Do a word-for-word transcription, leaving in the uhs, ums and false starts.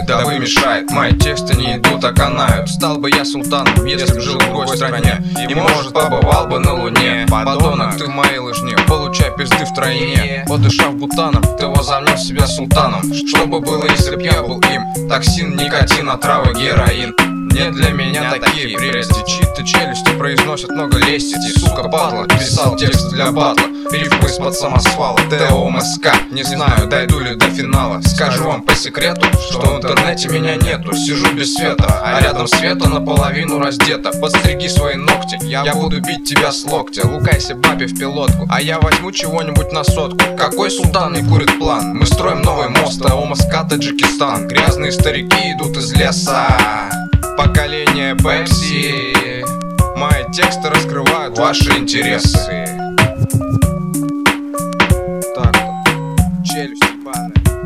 давы мешает. Мои тексты не идут, а канают. Стал бы я султаном, если б жил в другой стране, и, может, побывал бы на луне. Подонок, ты в моей лыжне, получай пизды втройне. Подышав бутаном, ты возомнил себя султаном. Что бы было, если б я был им? Токсин, никотин, отрава, героин. Не для меня такие прелести. Чьи-то челюсти произносят много лестицы. Сука, падла, писал текст для батла. Рифмы из-под самосвала, ТОМСК. Не знаю, дойду ли до финала. Скажу вам по секрету, что в интернете меня нету. Сижу без света, а рядом света наполовину раздета. Подстриги свои ногти, я буду бить тебя с локтя. Лукайся бабе в пилотку, а я возьму чего-нибудь на сотку. Какой султан не курит план? Мы строим новый мост, ТОМСК, Таджикистан. Грязные старики идут из леса. Поколение Пепси. Мои тексты раскрывают ваши интересы. Так, челюсть ебаная.